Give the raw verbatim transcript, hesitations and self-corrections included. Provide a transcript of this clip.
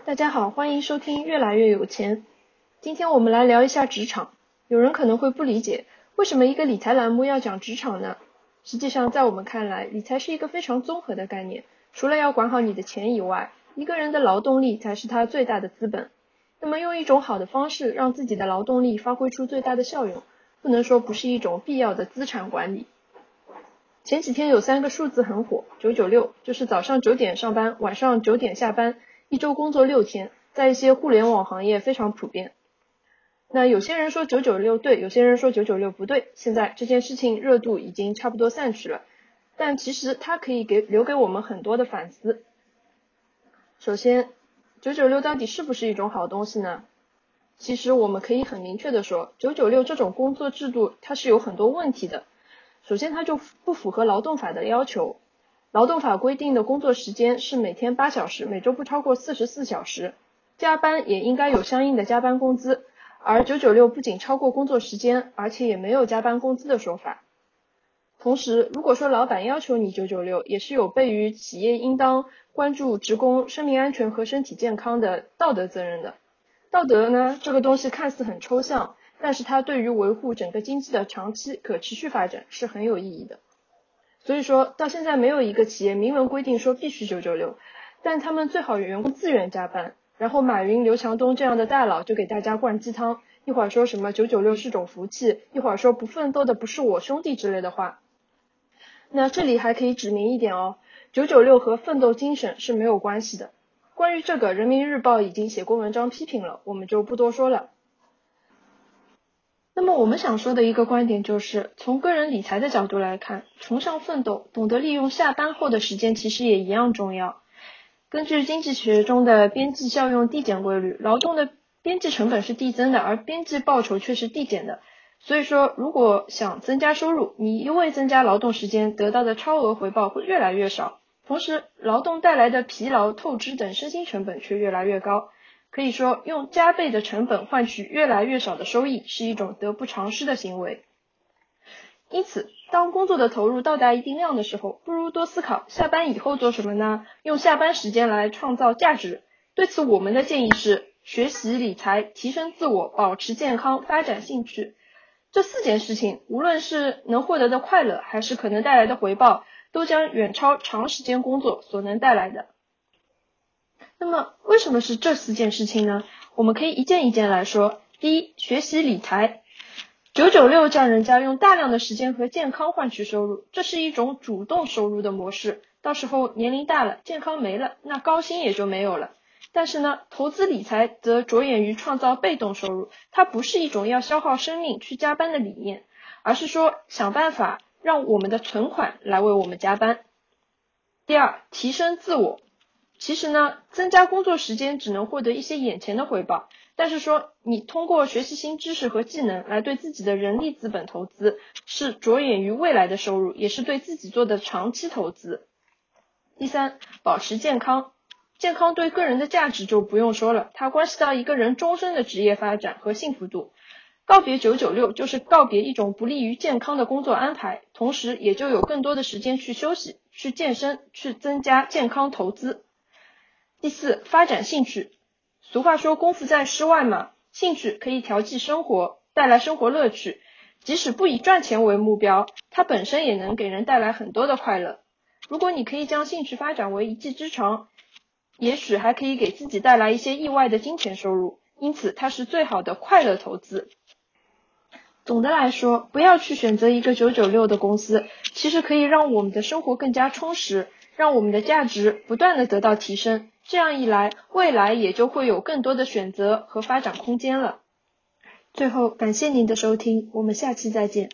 大家好，欢迎收听越来越有钱。今天我们来聊一下职场。有人可能会不理解，为什么一个理财栏目要讲职场呢？实际上，在我们看来，理财是一个非常综合的概念。除了要管好你的钱以外，一个人的劳动力才是他最大的资本。那么用一种好的方式让自己的劳动力发挥出最大的效用，不能说不是一种必要的资产管理。前几天有三个数字很火，九九六，就是早上九点上班，晚上九点下班，一周工作六天，在一些互联网行业非常普遍。那有些人说九九六对，有些人说九九六不对，现在这件事情热度已经差不多散去了，但其实它可以给留给我们很多的反思。首先，九九六到底是不是一种好东西呢？其实我们可以很明确的说，九九六这种工作制度它是有很多问题的。首先，它就不符合劳动法的要求。劳动法规定的工作时间是每天八小时，每周不超过四十四小时，加班也应该有相应的加班工资。而九九六不仅超过工作时间，而且也没有加班工资的说法。同时，如果说老板要求你九九六，也是有悖于企业应当关注职工生命安全和身体健康的道德责任的。道德呢，这个东西看似很抽象，但是它对于维护整个经济的长期可持续发展是很有意义的。所以说到现在没有一个企业明文规定说必须九九六，但他们最好员工自愿加班。然后马云、刘强东这样的大佬就给大家灌鸡汤，一会儿说什么九九六是种福气，一会儿说不奋斗的不是我兄弟之类的话。那这里还可以指明一点哦，九九六和奋斗精神是没有关系的。关于这个，人民日报已经写过文章批评了，我们就不多说了。那么我们想说的一个观点就是，从个人理财的角度来看，崇尚奋斗，懂得利用下班后的时间其实也一样重要。根据经济学中的边际效用递减规律，劳动的边际成本是递增的，而边际报酬却是递减的。所以说，如果想增加收入，你一味增加劳动时间，得到的超额回报会越来越少，同时劳动带来的疲劳、透支等身心成本却越来越高。可以说，用加倍的成本换取越来越少的收益，是一种得不偿失的行为。因此，当工作的投入到达一定量的时候，不如多思考下班以后做什么呢？用下班时间来创造价值。对此，我们的建议是学习理财、提升自我、保持健康、发展兴趣。这四件事情，无论是能获得的快乐，还是可能带来的回报，都将远超长时间工作所能带来的。那么，为什么是这四件事情呢？我们可以一件一件来说。第一，学习理财。九九六叫人家用大量的时间和健康换取收入，这是一种主动收入的模式。到时候年龄大了，健康没了，那高薪也就没有了。但是呢，投资理财则着眼于创造被动收入，它不是一种要消耗生命去加班的理念，而是说想办法让我们的存款来为我们加班。第二，提升自我。其实呢，增加工作时间只能获得一些眼前的回报，但是说你通过学习新知识和技能来对自己的人力资本投资，是着眼于未来的收入，也是对自己做的长期投资。第三，保持健康。健康对个人的价值就不用说了，它关系到一个人终身的职业发展和幸福度。告别九九六就是告别一种不利于健康的工作安排，同时也就有更多的时间去休息、去健身、去增加健康投资。第四，发展兴趣。俗话说功夫在诗外嘛，兴趣可以调剂生活，带来生活乐趣。即使不以赚钱为目标，它本身也能给人带来很多的快乐。如果你可以将兴趣发展为一技之长，也许还可以给自己带来一些意外的金钱收入，因此它是最好的快乐投资。总的来说，不要去选择一个九九六的公司，其实可以让我们的生活更加充实，让我们的价值不断的得到提升。这样一来，未来也就会有更多的选择和发展空间了。最后，感谢您的收听，我们下期再见。